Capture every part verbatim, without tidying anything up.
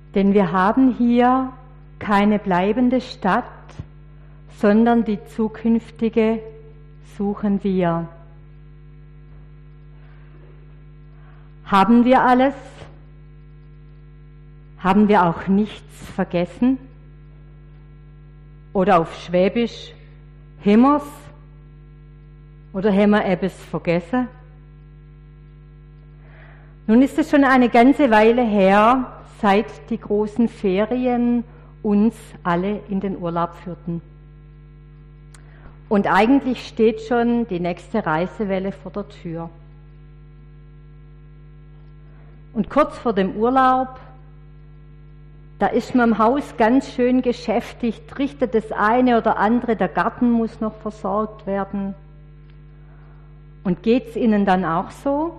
Denn wir haben hier keine bleibende Stadt, sondern die zukünftige suchen wir. Haben wir alles? Haben wir auch nichts vergessen? Oder auf Schwäbisch, himmer's? Oder haben wir etwas vergessen? Nun ist es schon eine ganze Weile her, seit die großen Ferien uns alle in den Urlaub führten. Und eigentlich steht schon die nächste Reisewelle vor der Tür. Und kurz vor dem Urlaub, da ist man im Haus ganz schön geschäftigt, richtet das eine oder andere, der Garten muss noch versorgt werden. Und geht's Ihnen dann auch so?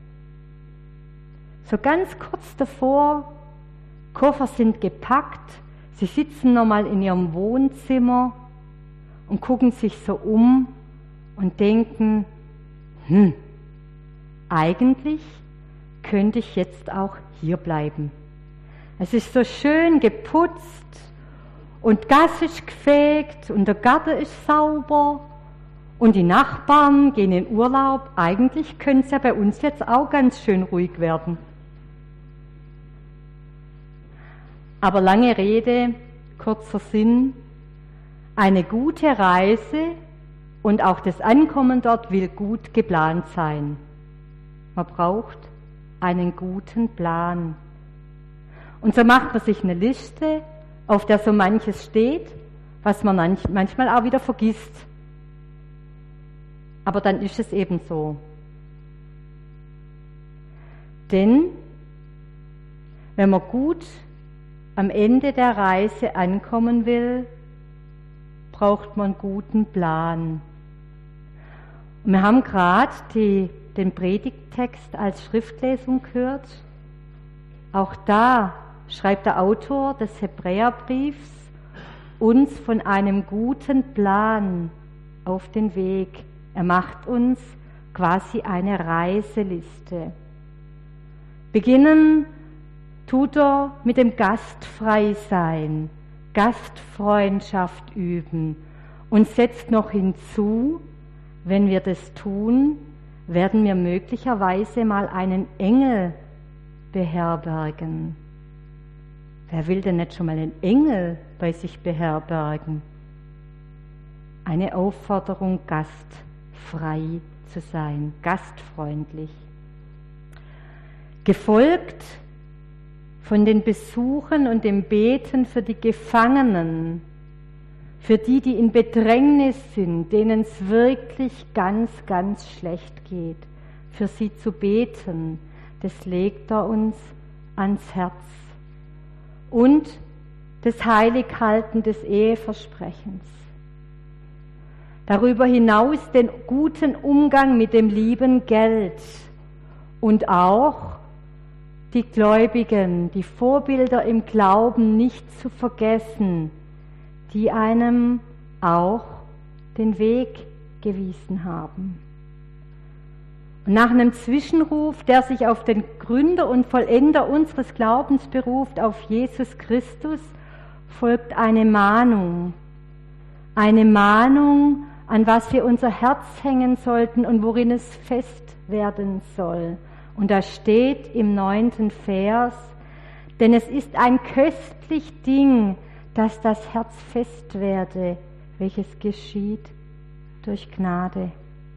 So ganz kurz davor, Koffer sind gepackt, Sie sitzen nochmal in Ihrem Wohnzimmer und gucken sich so um und denken, hm, eigentlich könnte ich jetzt auch hier bleiben. Es ist so schön geputzt und Gas ist gefegt und der Garten ist sauber und die Nachbarn gehen in Urlaub. Eigentlich könnte es ja bei uns jetzt auch ganz schön ruhig werden. Aber lange Rede, kurzer Sinn, eine gute Reise und auch das Ankommen dort will gut geplant sein. Man braucht einen guten Plan. Und so macht man sich eine Liste, auf der so manches steht, was man manchmal auch wieder vergisst. Aber dann ist es eben so. Denn wenn man gut am Ende der Reise ankommen will, braucht man einen guten Plan. Und wir haben gerade den Predigttext als Schriftlesung gehört. Auch da schreibt der Autor des Hebräerbriefs uns von einem guten Plan auf den Weg. Er macht uns quasi eine Reiseliste. Beginnen tut er mit dem Gastfreisein, Gastfreundschaft üben und setzt noch hinzu, wenn wir das tun, werden wir möglicherweise mal einen Engel beherbergen. Wer will denn nicht schon mal einen Engel bei sich beherbergen? Eine Aufforderung, gastfrei zu sein, gastfreundlich. Gefolgt von den Besuchen und dem Beten für die Gefangenen, für die, die in Bedrängnis sind, denen es wirklich ganz, ganz schlecht geht, für sie zu beten, das legt er uns ans Herz. Und das Heilighalten des Eheversprechens. Darüber hinaus den guten Umgang mit dem lieben Geld und auch die Gläubigen, die Vorbilder im Glauben nicht zu vergessen, die einem auch den Weg gewiesen haben. Und nach einem Zwischenruf, der sich auf den Gründer und Vollender unseres Glaubens beruft, auf Jesus Christus, folgt eine Mahnung. Eine Mahnung, an was wir unser Herz hängen sollten und worin es fest werden soll. Und da steht im neunten Vers, denn es ist ein köstlich Ding, dass das Herz fest werde, welches geschieht durch Gnade.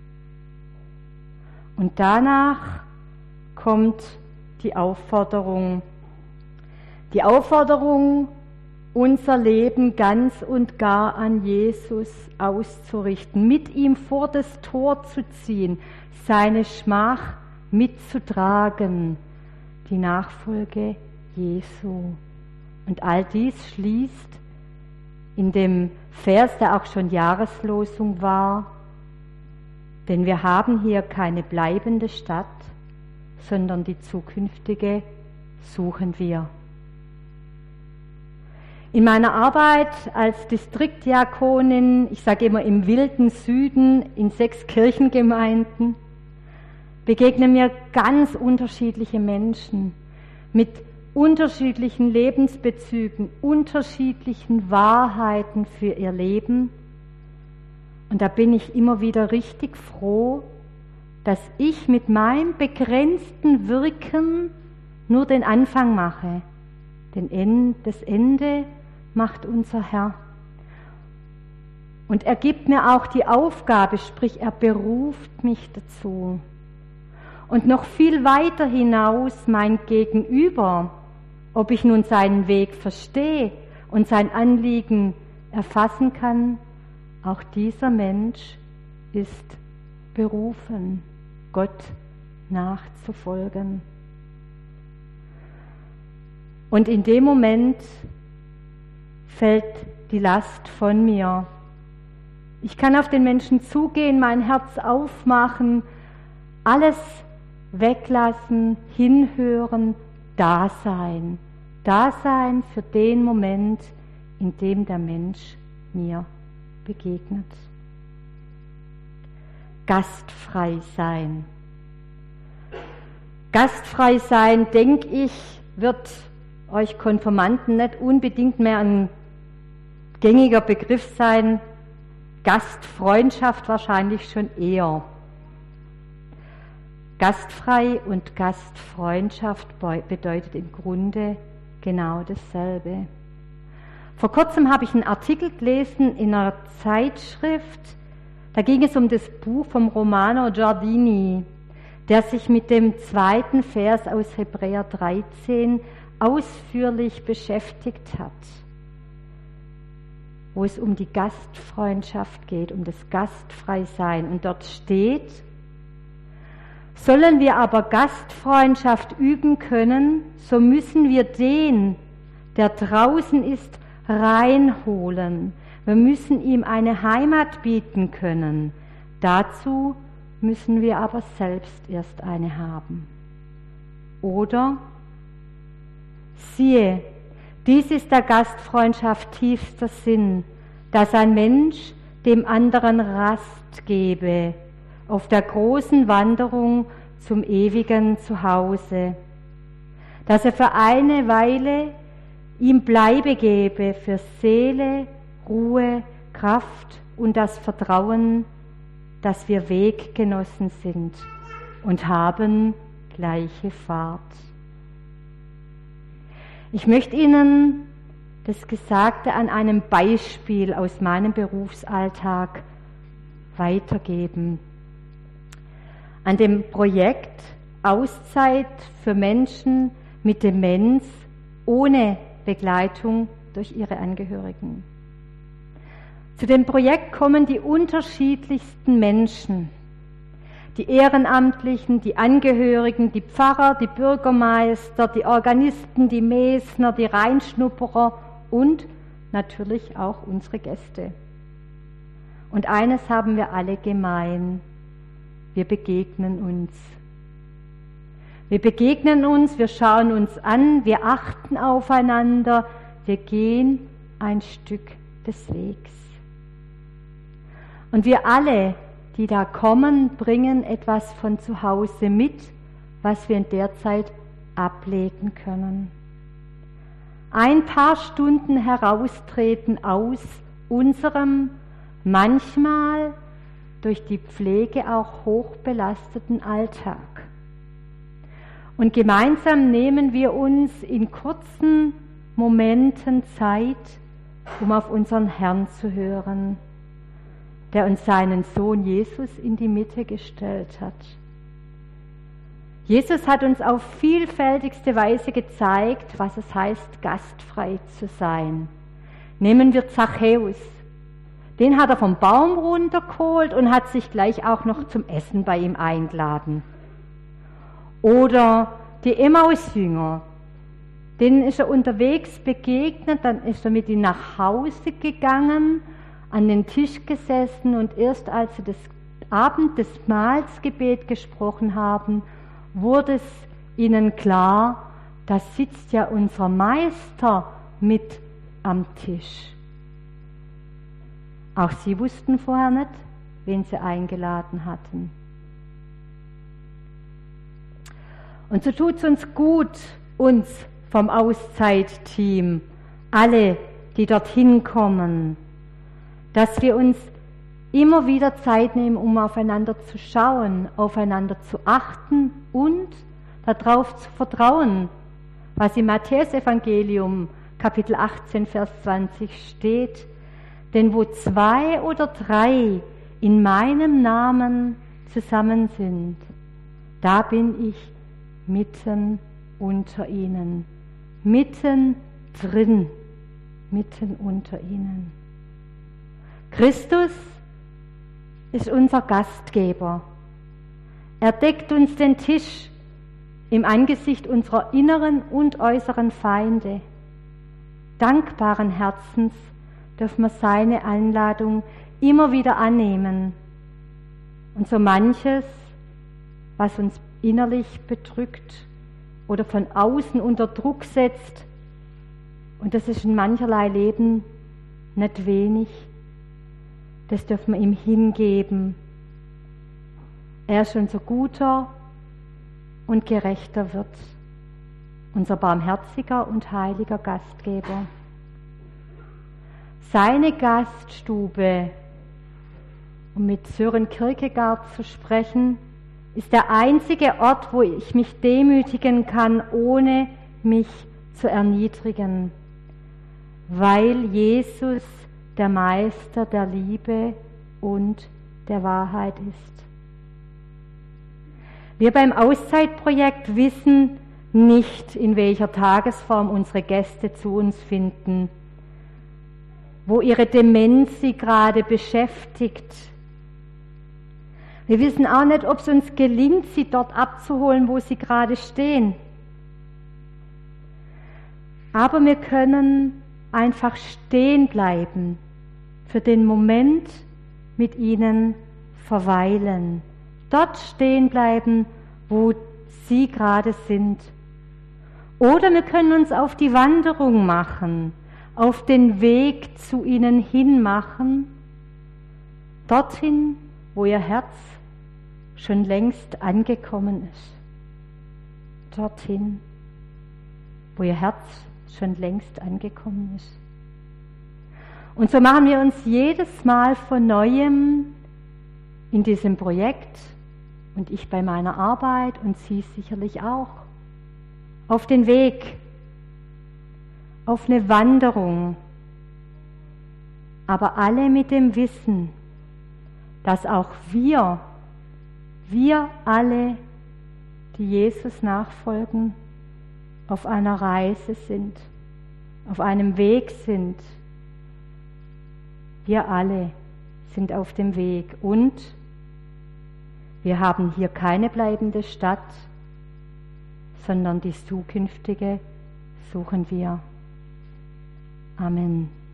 Und danach kommt die Aufforderung, die Aufforderung, unser Leben ganz und gar an Jesus auszurichten, mit ihm vor das Tor zu ziehen, seine Schmach mitzutragen, die Nachfolge Jesu. Und all dies schließt in dem Vers, der auch schon Jahreslosung war, denn wir haben hier keine bleibende Stadt, sondern die zukünftige suchen wir. In meiner Arbeit als Distriktdiakonin, ich sage immer im wilden Süden, in sechs Kirchengemeinden, begegnen mir ganz unterschiedliche Menschen mit unterschiedlichen Lebensbezügen, unterschiedlichen Wahrheiten für ihr Leben. Und da bin ich immer wieder richtig froh, dass ich mit meinem begrenzten Wirken nur den Anfang mache. Denn das Ende macht unser Herr. Und er gibt mir auch die Aufgabe, sprich er beruft mich dazu. Und noch viel weiter hinaus mein Gegenüber, ob ich nun seinen Weg verstehe und sein Anliegen erfassen kann, auch dieser Mensch ist berufen, Gott nachzufolgen. Und in dem Moment fällt die Last von mir. Ich kann auf den Menschen zugehen, mein Herz aufmachen, alles weglassen, hinhören, da sein. Da sein für den Moment, in dem der Mensch mir begegnet. Gastfrei sein. Gastfrei sein, denke ich, wird euch Konfirmanden nicht unbedingt mehr ein gängiger Begriff sein. Gastfreundschaft wahrscheinlich schon eher. Gastfrei und Gastfreundschaft bedeutet im Grunde genau dasselbe. Vor kurzem habe ich einen Artikel gelesen in einer Zeitschrift, da ging es um das Buch vom Romano Giardini, der sich mit dem zweiten Vers aus Hebräer dreizehn ausführlich beschäftigt hat, wo es um die Gastfreundschaft geht, um das Gastfreisein. Und dort steht: Sollen wir aber Gastfreundschaft üben können, so müssen wir den, der draußen ist, reinholen. Wir müssen ihm eine Heimat bieten können. Dazu müssen wir aber selbst erst eine haben. Oder: Siehe, dies ist der Gastfreundschaft tiefster Sinn, dass ein Mensch dem anderen Rast gebe auf der großen Wanderung zum ewigen Zuhause, dass er für eine Weile ihm Bleibe gebe für Seele, Ruhe, Kraft und das Vertrauen, dass wir Weggenossen sind und haben gleiche Fahrt. Ich möchte Ihnen das Gesagte an einem Beispiel aus meinem Berufsalltag weitergeben. An dem Projekt Auszeit für Menschen mit Demenz ohne Begleitung durch ihre Angehörigen. Zu dem Projekt kommen die unterschiedlichsten Menschen. Die Ehrenamtlichen, die Angehörigen, die Pfarrer, die Bürgermeister, die Organisten, die Mesner, die Reinschnupperer und natürlich auch unsere Gäste. Und eines haben wir alle gemein: Wir begegnen uns. Wir begegnen uns, wir schauen uns an, wir achten aufeinander, wir gehen ein Stück des Wegs. Und wir alle, die da kommen, bringen etwas von zu Hause mit, was wir in der Zeit ablegen können. Ein paar Stunden heraustreten aus unserem manchmal durch die Pflege auch hochbelasteten Alltag. Und gemeinsam nehmen wir uns in kurzen Momenten Zeit, um auf unseren Herrn zu hören, der uns seinen Sohn Jesus in die Mitte gestellt hat. Jesus hat uns auf vielfältigste Weise gezeigt, was es heißt, gastfrei zu sein. Nehmen wir Zachäus. Den hat er vom Baum runtergeholt und hat sich gleich auch noch zum Essen bei ihm eingeladen. Oder die Emmaus-Jünger. Denen ist er unterwegs begegnet, dann ist er mit ihnen nach Hause gegangen, an den Tisch gesessen und erst als sie das Abend des Mahlsgebet gesprochen haben, wurde es ihnen klar, da sitzt ja unser Meister mit am Tisch. Auch sie wussten vorher nicht, wen sie eingeladen hatten. Und so tut es uns gut, uns vom Auszeitteam, alle, die dorthin kommen, dass wir uns immer wieder Zeit nehmen, um aufeinander zu schauen, aufeinander zu achten und darauf zu vertrauen, was im Matthäusevangelium Kapitel achtzehn, Vers zwanzig steht. Denn wo zwei oder drei in meinem Namen zusammen sind, da bin ich mitten unter ihnen, mitten drin, mitten unter ihnen. Christus ist unser Gastgeber. Er deckt uns den Tisch im Angesicht unserer inneren und äußeren Feinde. Dankbaren Herzens dürfen wir seine Einladung immer wieder annehmen. Und so manches, was uns innerlich bedrückt oder von außen unter Druck setzt, und das ist in mancherlei Leben nicht wenig, das dürfen wir ihm hingeben. Er ist unser guter und gerechter Wirt, unser barmherziger und heiliger Gastgeber. Seine Gaststube, um mit Sören Kierkegaard zu sprechen, ist der einzige Ort, wo ich mich demütigen kann, ohne mich zu erniedrigen, weil Jesus der Meister der Liebe und der Wahrheit ist. Wir beim Auszeitprojekt wissen nicht, in welcher Tagesform unsere Gäste zu uns finden, wo ihre Demenz sie gerade beschäftigt. Wir wissen auch nicht, ob es uns gelingt, sie dort abzuholen, wo sie gerade stehen. Aber wir können einfach stehen bleiben, für den Moment mit ihnen verweilen, dort stehen bleiben, wo sie gerade sind. Oder wir können uns auf die Wanderung machen, auf den Weg zu ihnen hin machen, dorthin, wo ihr Herz schon längst angekommen ist. Dorthin, wo ihr Herz schon längst angekommen ist. Und so machen wir uns jedes Mal von Neuem in diesem Projekt, und ich bei meiner Arbeit und Sie sicherlich auch, auf den Weg, auf eine Wanderung, aber alle mit dem Wissen, dass auch wir, wir alle, die Jesus nachfolgen, auf einer Reise sind, auf einem Weg sind. Wir alle sind auf dem Weg und wir haben hier keine bleibende Stadt, sondern die zukünftige suchen wir. Amen.